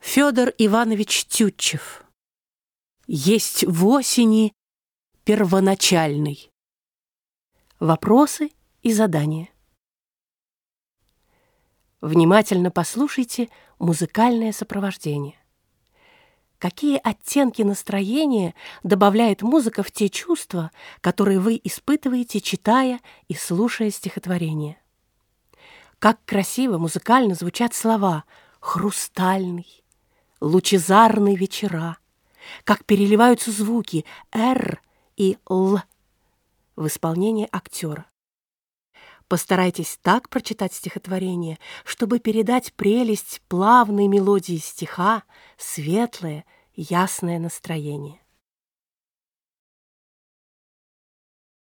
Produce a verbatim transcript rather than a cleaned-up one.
Федор Иванович Тютчев. Есть в осени первоначальный. Вопросы и задания. Внимательно послушайте музыкальное сопровождение. Какие оттенки настроения добавляет музыка в те чувства, которые вы испытываете, читая и слушая стихотворение? Как красиво музыкально звучат слова «хрустальный», «лучезарный вечера», как переливаются звуки «р» и «л» в исполнении актера. Постарайтесь так прочитать стихотворение, чтобы передать прелесть плавной мелодии стиха, светлое, ясное настроение.